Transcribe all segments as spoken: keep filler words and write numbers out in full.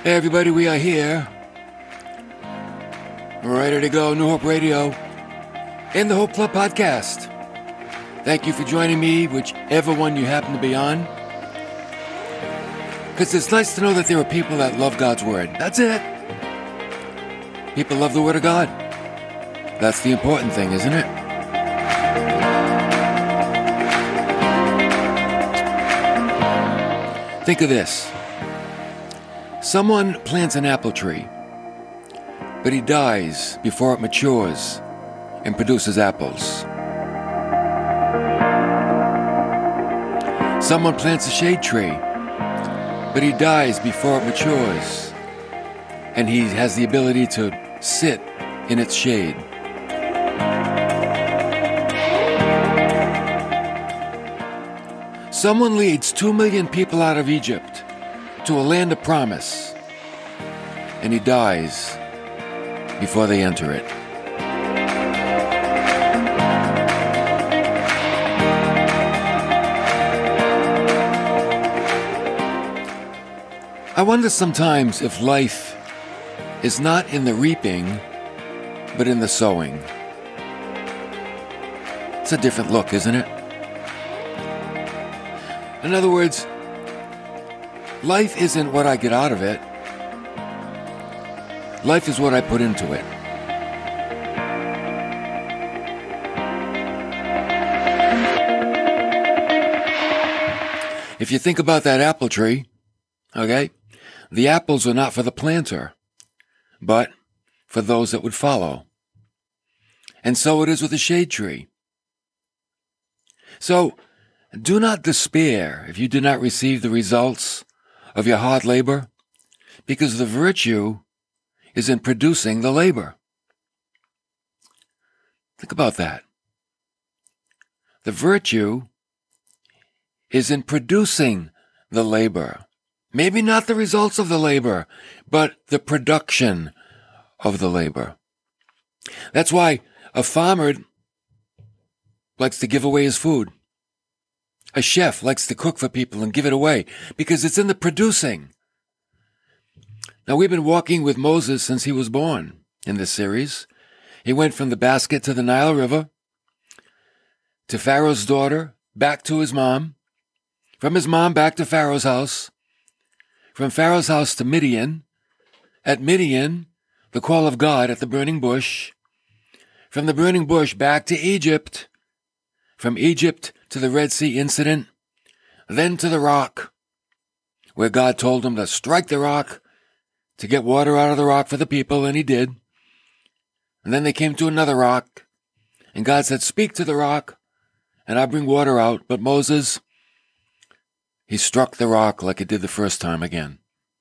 Hey everybody, we are here. We're ready to go, New Hope Radio and the Hope Club podcast. Thank you for joining me, whichever one you happen to be on. Because it's nice to know that there are people that love God's Word. That's it. People love the Word of God. That's the important thing, isn't it? Think of this. Someone plants an apple tree, but he dies before it matures and produces apples. Someone plants a shade tree, but he dies before it matures and he has the ability to sit in its shade. Someone leads two million people out of Egypt to a land of promise, and he dies before they enter it. I wonder sometimes if life is not in the reaping, but in the sowing. It's a different look, isn't it? In other words, life isn't what I get out of it. Life is what I put into it. If you think about that apple tree, okay, the apples are not for the planter, but for those that would follow. And so it is with the shade tree. So, do not despair if you do not receive the results of your hard labor, because the virtue is in producing the labor. Think about that. The virtue is in producing the labor. Maybe not the results of the labor, but the production of the labor. That's why a farmer likes to give away his food. A chef likes to cook for people and give it away because it's in the producing. Now, we've been walking with Moses since he was born in this series. He went from the basket to the Nile River, to Pharaoh's daughter, back to his mom, from his mom back to Pharaoh's house, from Pharaoh's house to Midian, at Midian, the call of God at the burning bush, from the burning bush back to Egypt, from Egypt to the Red Sea incident, then to the rock, where God told him to strike the rock to get water out of the rock for the people, and he did. And then they came to another rock, and God said, speak to the rock, and I'll bring water out. But Moses, he struck the rock like it did the first time again.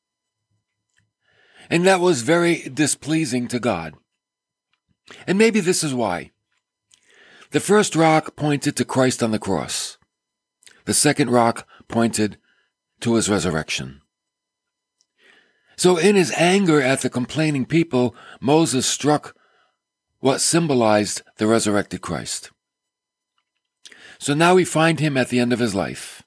And that was very displeasing to God. And maybe this is why. The first rock pointed to Christ on the cross. The second rock pointed to his resurrection. So in his anger at the complaining people, Moses struck what symbolized the resurrected Christ. So now we find him at the end of his life.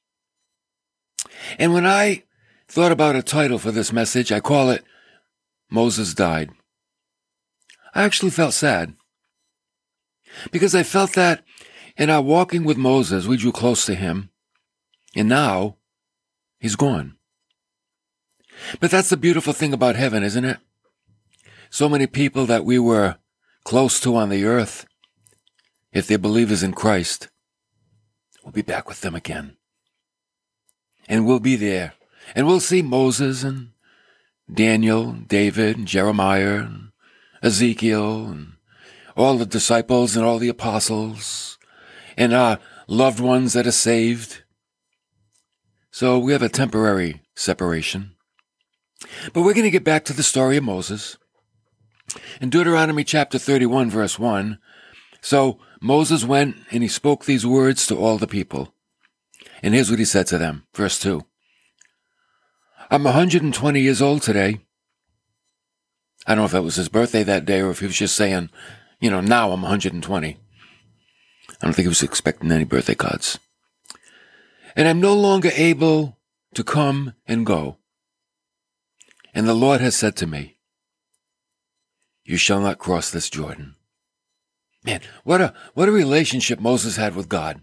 And when I thought about a title for this message, I call it Moses Died. I actually felt sad. Because I felt that in our walking with Moses, we drew close to him, and now he's gone. But that's the beautiful thing about heaven, isn't it? So many people that we were close to on the earth, if they're believers in Christ, we'll be back with them again. And we'll be there, and we'll see Moses and Daniel, David, and Jeremiah, and Ezekiel, and all the disciples and all the apostles, and our loved ones that are saved. So we have a temporary separation. But we're going to get back to the story of Moses. In Deuteronomy chapter thirty-one, verse one, so Moses went and he spoke these words to all the people. And here's what he said to them, verse two. I'm one hundred twenty years old today. I don't know if that was his birthday that day or if he was just saying, you know, now I'm one hundred twenty. I don't think he was expecting any birthday cards. And I'm no longer able to come and go. And the Lord has said to me, you shall not cross this Jordan. Man, what a, what a relationship Moses had with God.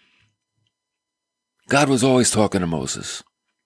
God was always talking to Moses.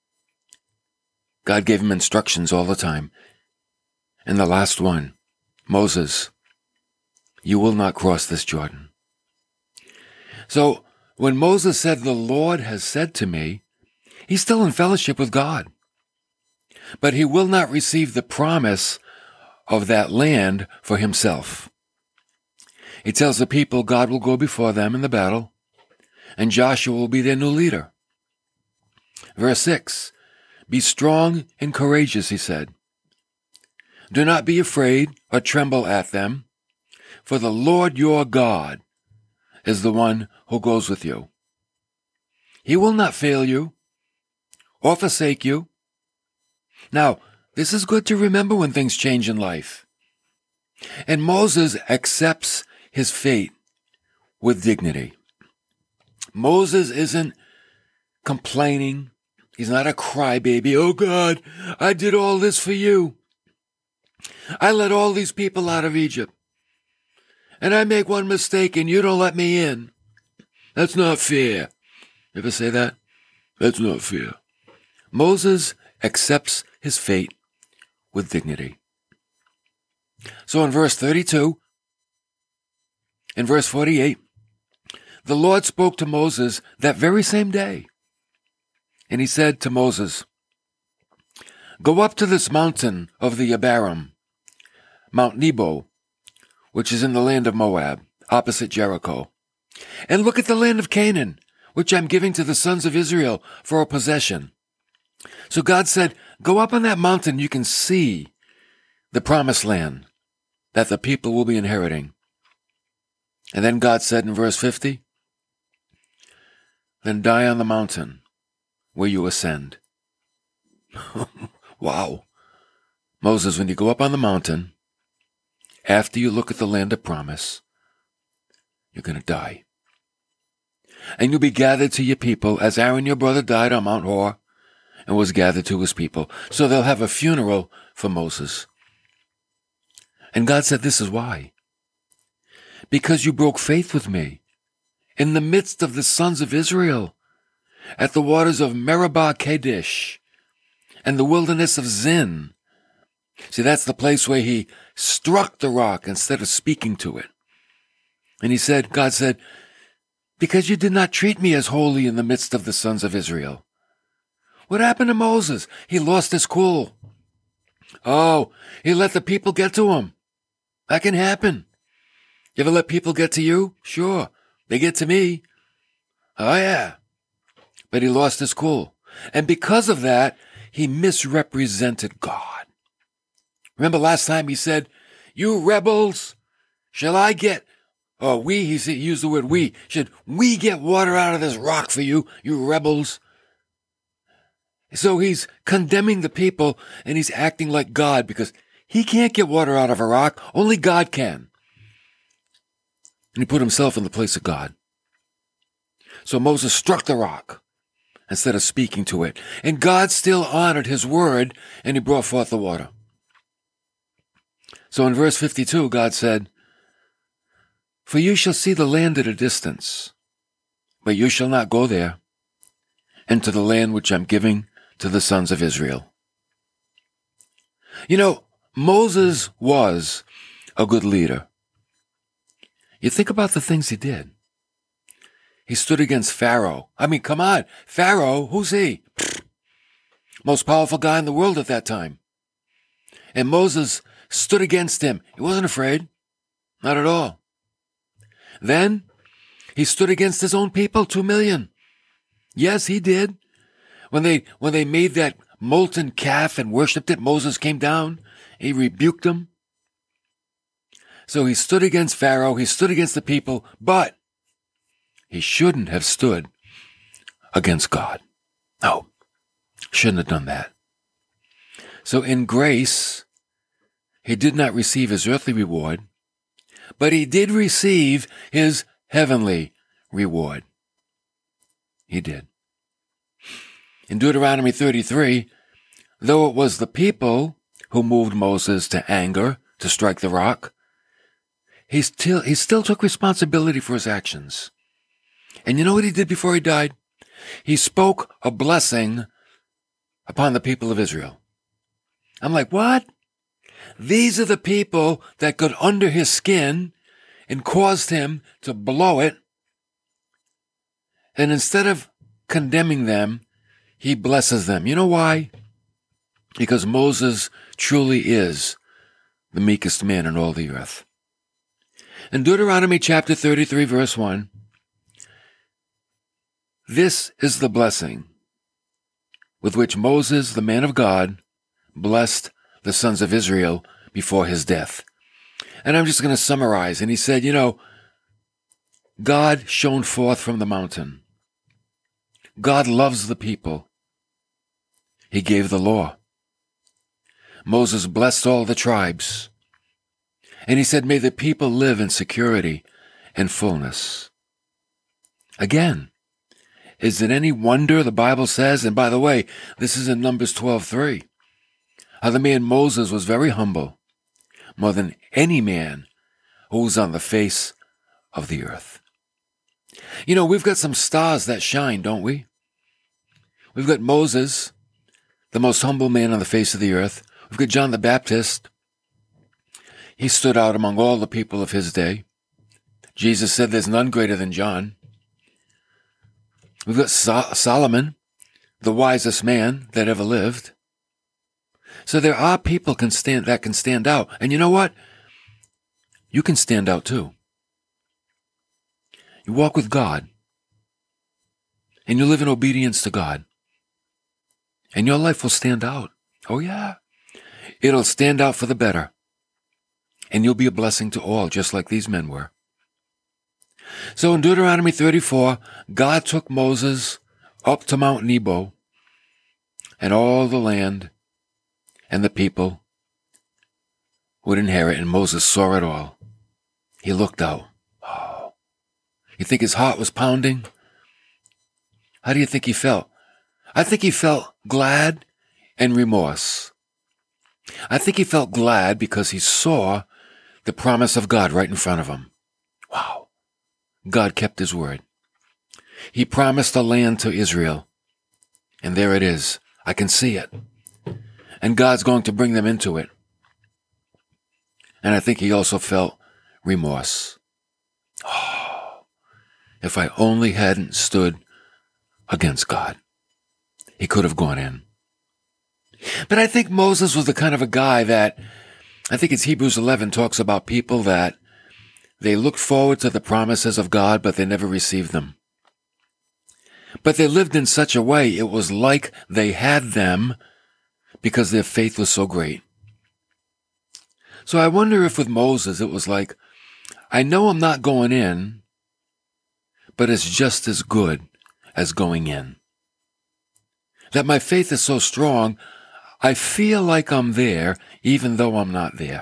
God gave him instructions all the time. And the last one, Moses, you will not cross this Jordan. So when Moses said, the Lord has said to me, he's still in fellowship with God. But he will not receive the promise of that land for himself. He tells the people God will go before them in the battle, and Joshua will be their new leader. Verse six, be strong and courageous, he said. Do not be afraid or tremble at them, for the Lord your God is the one who goes with you. He will not fail you or forsake you. Now, this is good to remember when things change in life. And Moses accepts his fate with dignity. Moses isn't complaining. He's not a crybaby. Oh God, I did all this for you. I let all these people out of Egypt. And I make one mistake and you don't let me in. That's not fair. Ever say that? That's not fair. Moses accepts his fate with dignity. So in verse thirty-two, in verse forty-eight, the Lord spoke to Moses that very same day. And he said to Moses, go up to this mountain of the Abarim, Mount Nebo, which is in the land of Moab, opposite Jericho, and look at the land of Canaan, which I'm giving to the sons of Israel for a possession. So God said, go up on that mountain, you can see the promised land that the people will be inheriting. And then God said in verse fifty, then die on the mountain where you ascend. Wow. Moses, when you go up on the mountain, after you look at the land of promise, you're going to die. And you'll be gathered to your people as Aaron your brother died on Mount Hor and was gathered to his people. So they'll have a funeral for Moses. And God said, this is why. Because you broke faith with me in the midst of the sons of Israel at the waters of Meribah Kadesh and the wilderness of Zin. See, that's the place where he struck the rock instead of speaking to it. And he said, God said, because you did not treat me as holy in the midst of the sons of Israel. What happened to Moses? He lost his cool. Oh, he let the people get to him. That can happen. You ever let people get to you? Sure. They get to me. Oh, yeah. But he lost his cool. And because of that, he misrepresented God. Remember last time he said, you rebels, shall I get, or we, he said, he used the word we, should we get water out of this rock for you, you rebels? So he's condemning the people and he's acting like God because he can't get water out of a rock. Only God can. And he put himself in the place of God. So Moses struck the rock instead of speaking to it. And God still honored his word and he brought forth the water. So in verse fifty-two, God said, for you shall see the land at a distance, but you shall not go there, into the land which I'm giving to the sons of Israel. You know, Moses was a good leader. You think about the things he did. He stood against Pharaoh. I mean, come on. Pharaoh, who's he? Most powerful guy in the world at that time. And Moses stood against him. He wasn't afraid. Not at all. Then he stood against his own people, two million. Yes, he did. When they, when they made that molten calf and worshipped it, Moses came down. He rebuked them. So he stood against Pharaoh. He stood against the people, but he shouldn't have stood against God. No, shouldn't have done that. So in grace, he did not receive his earthly reward, but he did receive his heavenly reward. He did. In Deuteronomy thirty-three, though it was the people who moved Moses to anger, to strike the rock. He still, he still took responsibility for his actions. And you know what he did before he died? He spoke a blessing upon the people of Israel. I'm like, what? These are the people that got under his skin and caused him to blow it. And instead of condemning them, he blesses them. You know why? Because Moses truly is the meekest man in all the earth. In Deuteronomy chapter thirty-three, verse one, this is the blessing with which Moses, the man of God, blessed the sons of Israel before his death. And I'm just going to summarize. And he said, you know, God shone forth from the mountain. God loves the people. He gave the law. Moses blessed all the tribes. And he said, may the people live in security and fullness. Again, is it any wonder the Bible says, and by the way, this is in Numbers twelve three, how the man Moses was very humble, more than any man who was on the face of the earth. You know, we've got some stars that shine, don't we? We've got Moses, the most humble man on the face of the earth. We've got John the Baptist. He stood out among all the people of his day. Jesus said there's none greater than John. We've got Sol- Solomon, the wisest man that ever lived. So there are people can stand that can stand out. And you know what? You can stand out too. You walk with God. And you live in obedience to God. And your life will stand out. Oh yeah. It'll stand out for the better. And you'll be a blessing to all, just like these men were. So in Deuteronomy thirty-four, God took Moses up to Mount Nebo, and all the land and the people would inherit, and Moses saw it all. He looked out. Oh. You think his heart was pounding? How do you think he felt? I think he felt glad and remorse. I think he felt glad because he saw the promise of God right in front of him. Wow. God kept his word. He promised a land to Israel. And there it is. I can see it. And God's going to bring them into it. And I think he also felt remorse. Oh, if I only hadn't stood against God, he could have gone in. But I think Moses was the kind of a guy that, I think it's Hebrews eleven talks about people that they looked forward to the promises of God, but they never received them. But they lived in such a way, it was like they had them because their faith was so great. So I wonder if with Moses it was like, I know I'm not going in, but it's just as good as going in. That my faith is so strong, I feel like I'm there, even though I'm not there.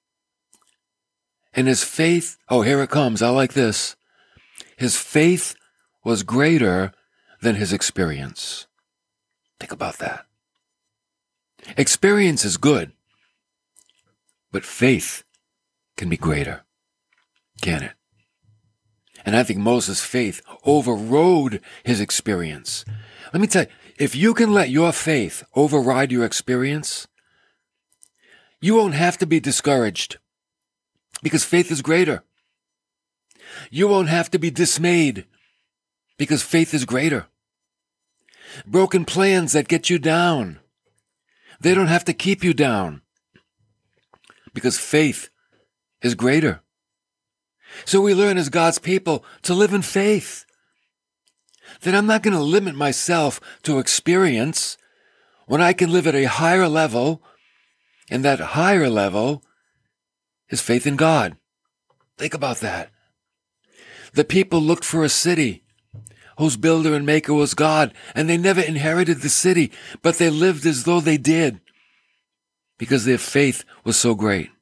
And his faith, oh, here it comes, I like this. His faith was greater than his experience. Think about that. Experience is good, but faith can be greater, can it? And I think Moses' faith overrode his experience. Let me tell you, if you can let your faith override your experience, you won't have to be discouraged because faith is greater. You won't have to be dismayed because faith is greater. Broken plans that get you down, they don't have to keep you down because faith is greater. So we learn as God's people to live in faith. That I'm not going to limit myself to experience when I can live at a higher level, and that higher level is faith in God. Think about that. The people looked for a city whose builder and maker was God, and they never inherited the city, but they lived as though they did because their faith was so great.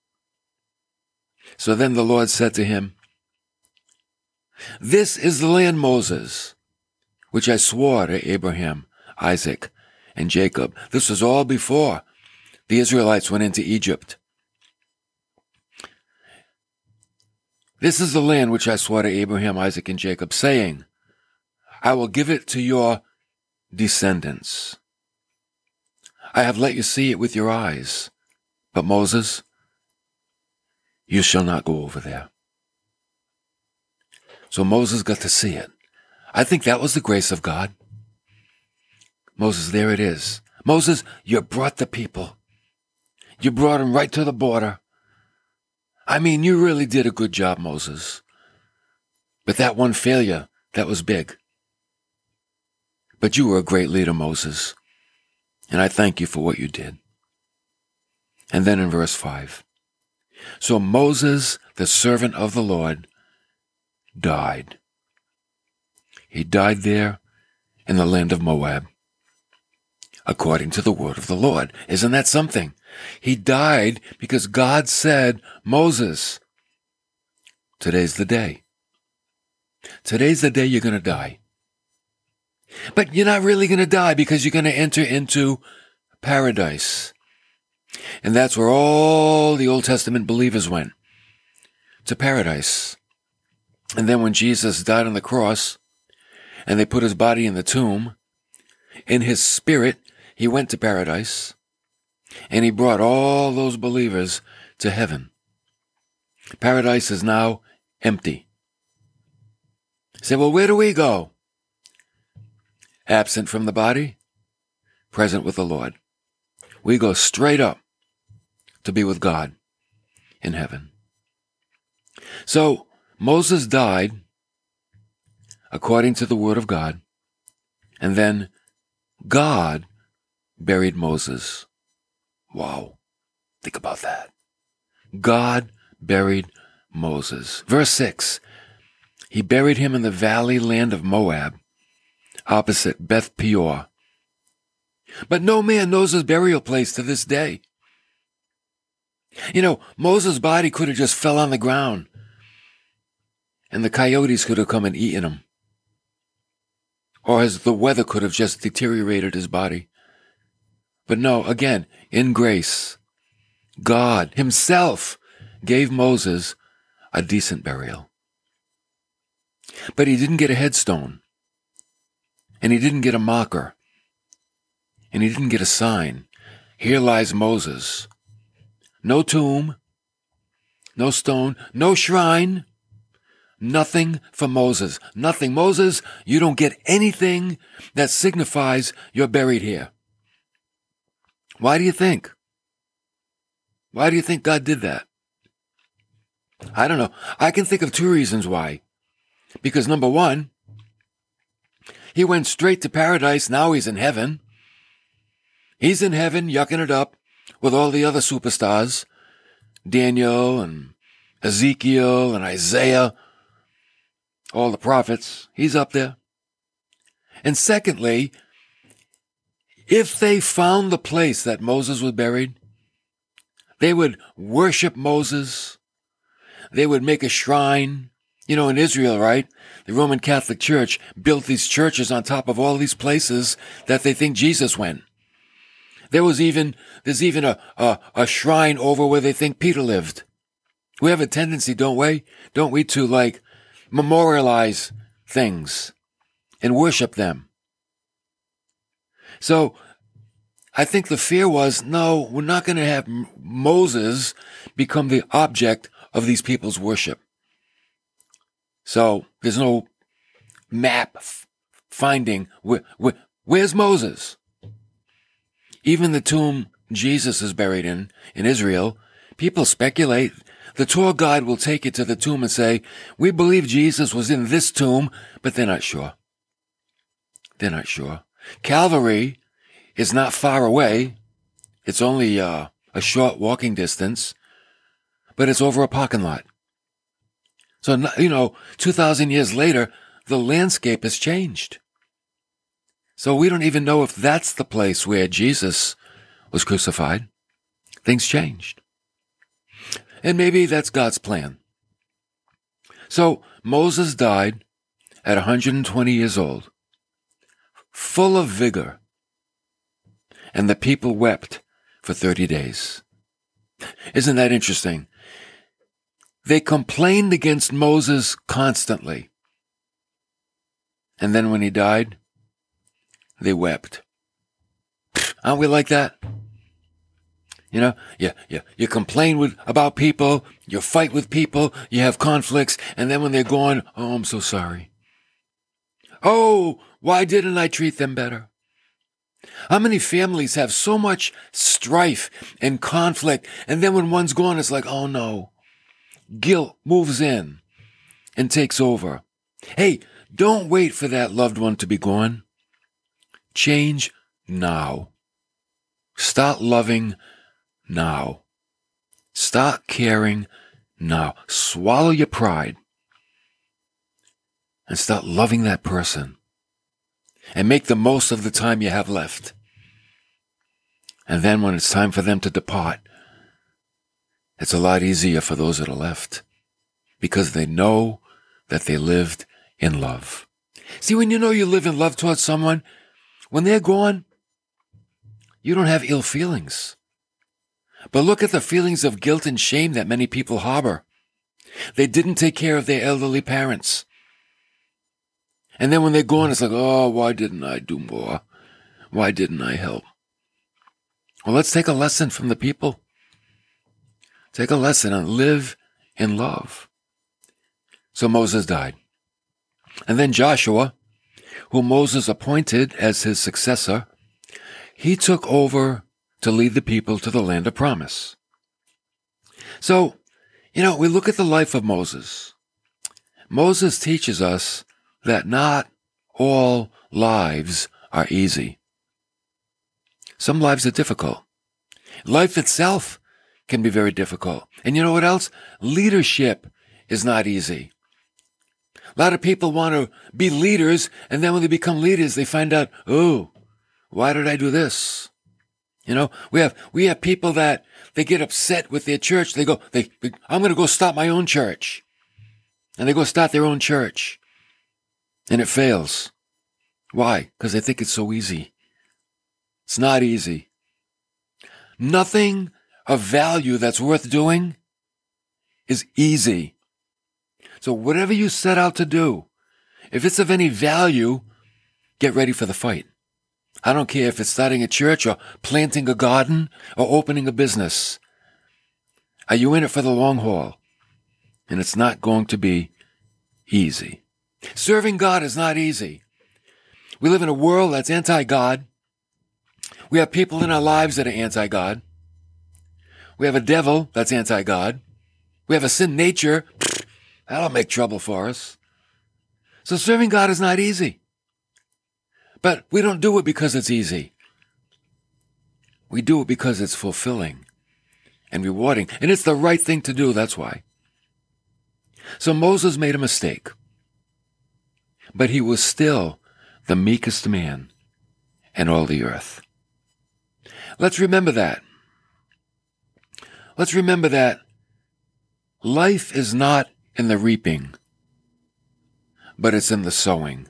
So then the Lord said to him, "This is the land, Moses, which I swore to Abraham, Isaac, and Jacob." This was all before the Israelites went into Egypt. This is the land which I swore to Abraham, Isaac, and Jacob, saying, I will give it to your descendants. I have let you see it with your eyes, but Moses, you shall not go over there. So Moses got to see it. I think that was the grace of God. Moses, there it is. Moses, you brought the people. You brought them right to the border. I mean, you really did a good job, Moses. But that one failure, that was big. But you were a great leader, Moses. And I thank you for what you did. And then in verse five. So Moses, the servant of the Lord, died. He died there in the land of Moab, according to the word of the Lord. Isn't that something? He died because God said, Moses, today's the day. Today's the day you're going to die. But you're not really going to die because you're going to enter into paradise. And that's where all the Old Testament believers went, to paradise. And then when Jesus died on the cross and they put his body in the tomb, in his spirit, he went to paradise. And he brought all those believers to heaven. Paradise is now empty. You say, well, where do we go? Absent from the body, present with the Lord. We go straight up to be with God in heaven. So Moses died according to the word of God, and then God buried Moses. Wow. Think about that. God buried Moses. Verse six. He buried him in the valley land of Moab, opposite Beth Peor. But no man knows his burial place to this day. You know, Moses' body could have just fell on the ground, and the coyotes could have come and eaten him. Or as the weather could have just deteriorated his body. But no, again, in grace, God himself gave Moses a decent burial. But he didn't get a headstone. And he didn't get a marker. And he didn't get a sign. Here lies Moses. No tomb, no stone, no shrine, nothing for Moses. Nothing. Moses, you don't get anything that signifies you're buried here. Why do you think? Why do you think God did that? I don't know. I can think of two reasons why. Because number one, he went straight to paradise. Now he's in heaven. He's in heaven, yucking it up with all the other superstars, Daniel and Ezekiel and Isaiah, all the prophets. He's up there. And secondly, if they found the place that Moses was buried, they would worship Moses. They would make a shrine. You know, in Israel, right? The Roman Catholic Church built these churches on top of all these places that they think Jesus went. There was even, there's even a, a, a shrine over where they think Peter lived. We have a tendency, don't we? Don't we, to like memorialize things and worship them. So I think the fear was, no, we're not going to have Moses become the object of these people's worship. So there's no map f- finding where, where, where's Moses? Even the tomb Jesus is buried in, in Israel, people speculate. The tour guide will take you to the tomb and say, we believe Jesus was in this tomb, but they're not sure. They're not sure. Calvary is not far away. It's only uh, a short walking distance, but it's over a parking lot. So, you know, two thousand years later, the landscape has changed. So we don't even know if that's the place where Jesus was crucified. Things changed. And maybe that's God's plan. So Moses died at one hundred twenty years old, full of vigor. And the people wept for thirty days. Isn't that interesting? They complained against Moses constantly. And then when he died, they wept. Aren't we like that? You know, you, you, you complain with, about people, you fight with people, you have conflicts, and then when they're gone, oh, I'm so sorry. Oh, why didn't I treat them better? How many families have so much strife and conflict, and then when one's gone, it's like, oh no. Guilt moves in and takes over. Hey, don't wait for that loved one to be gone. Change now. Start loving now. Start caring now. Swallow your pride and start loving that person. And make the most of the time you have left. And then when it's time for them to depart, it's a lot easier for those that are left because they know that they lived in love. See, when you know you live in love towards someone, when they're gone, you don't have ill feelings. But look at the feelings of guilt and shame that many people harbor. They didn't take care of their elderly parents. And then when they're gone, it's like, oh, why didn't I do more? Why didn't I help? Well, let's take a lesson from the people. Take a lesson and live in love. So Moses died. And then Joshua, who Moses appointed as his successor, he took over to lead the people to the land of promise. So, you know, we look at the life of Moses. Moses teaches us that not all lives are easy. Some lives are difficult. Life itself can be very difficult. And you know what else? Leadership is not easy. A lot of people want to be leaders, and then when they become leaders, they find out, oh, why did I do this? You know, we have we have people that they get upset with their church. They go, they, I'm going to go start my own church. And they go start their own church. And it fails. Why? Because they think it's so easy. It's not easy. Nothing of value that's worth doing is easy. So whatever you set out to do, if it's of any value, get ready for the fight. I don't care if it's starting a church or planting a garden or opening a business. Are you in it for the long haul? And it's not going to be easy. Serving God is not easy. We live in a world that's anti-God. We have people in our lives that are anti-God. We have a devil that's anti-God. We have a sin nature. That'll make trouble for us. So serving God is not easy. But we don't do it because it's easy. We do it because it's fulfilling and rewarding. And it's the right thing to do, that's why. So Moses made a mistake. But he was still the meekest man in all the earth. Let's remember that. Let's remember that life is not in the reaping, but it's in the sowing.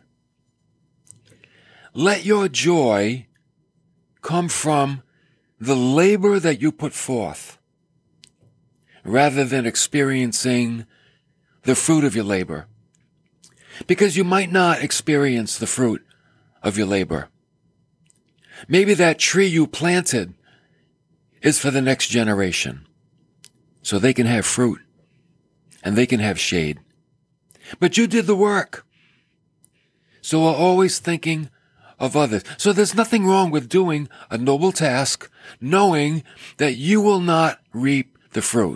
Let your joy come from the labor that you put forth, rather than experiencing the fruit of your labor. Because you might not experience the fruit of your labor. Maybe that tree you planted is for the next generation, so they can have fruit and they can have shade. But you did the work. So we're always thinking of others. So there's nothing wrong with doing a noble task, knowing that you will not reap the fruit.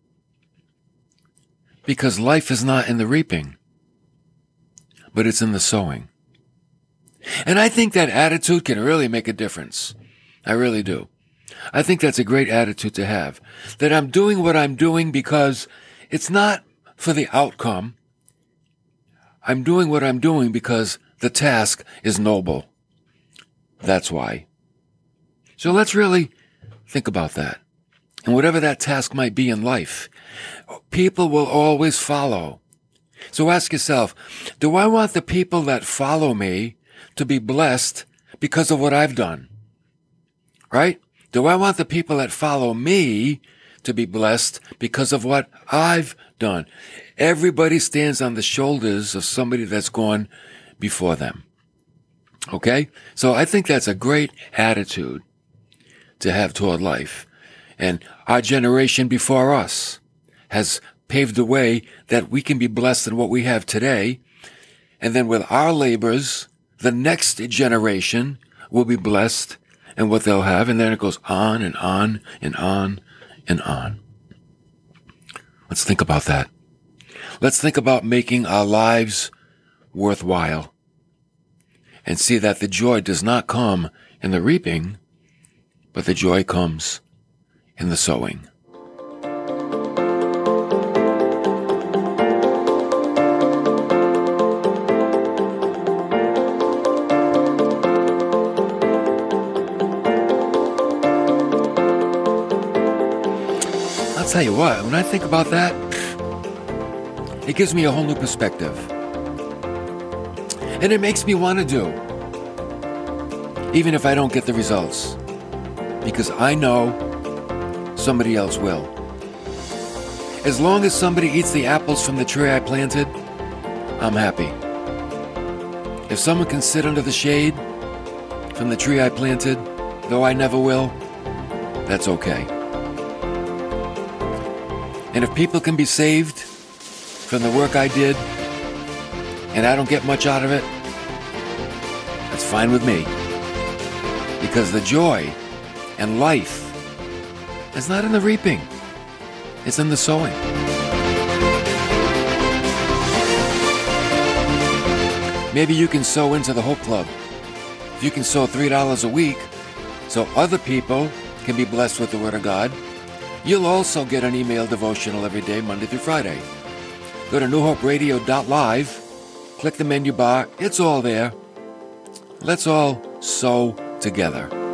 Because life is not in the reaping, but it's in the sowing. And I think that attitude can really make a difference. I really do. I think that's a great attitude to have. That I'm doing what I'm doing because it's not for the outcome. I'm doing what I'm doing because the task is noble. That's why. So let's really think about that. And whatever that task might be in life, people will always follow. So ask yourself, do I want the people that follow me to be blessed because of what I've done? Right? Do I want the people that follow me to be blessed because of what I've done? Everybody stands on the shoulders of somebody that's gone before them. Okay? So I think that's a great attitude to have toward life. And our generation before us has paved the way that we can be blessed in what we have today. And then with our labors, the next generation will be blessed in what they'll have. And then it goes on and on and on and on. Let's think about that. Let's think about making our lives worthwhile and see that the joy does not come in the reaping, but the joy comes in the sowing. I'll tell you what, when I think about that, it gives me a whole new perspective. And it makes me want to do, even if I don't get the results, because I know somebody else will. As long as somebody eats the apples from the tree I planted, I'm happy. If someone can sit under the shade from the tree I planted, though I never will, that's okay. And if people can be saved from the work I did, and I don't get much out of it, that's fine with me. Because the joy and life is not in the reaping, it's in the sowing. Maybe you can sow into the Hope Club. If you can sow three dollars a week, so other people can be blessed with the Word of God, you'll also get an email devotional every day, Monday through Friday. Go to new hope radio dot live, click the menu bar, it's all there. Let's all sow together.